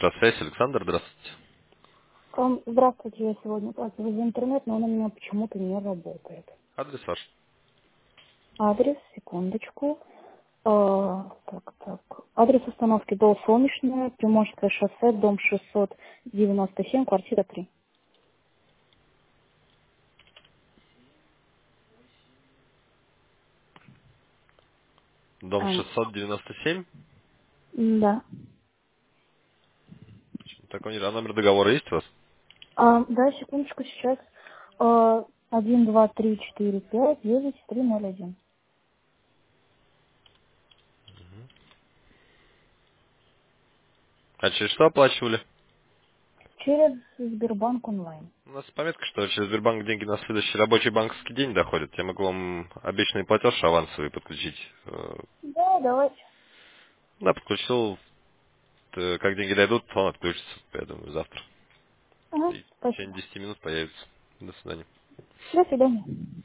центра связи, Александр, здравствуйте. Здравствуйте, я сегодня платила за интернет, но он у меня почему-то не работает. Адрес ваш. Адрес, секундочку. Так. Адрес установки до Солнечное, Приморское шоссе, дом 697, квартира 3. Дом 697. Да. Такой а номер договора есть у вас? Да, секундочку, сейчас. 1, 2, 3, 4, 5, 9, 3, 0, 1. А через что оплачивали? Через Сбербанк онлайн. У нас пометка, что через Сбербанк деньги на следующий рабочий банковский день доходят. Я могу вам обещанный платеж авансовый подключить. Да, давайте. Да, подключил. Как деньги дойдут, он отключится, я думаю, завтра. Ага, И в течение спасибо. 10 минут появится. До свидания. До свидания.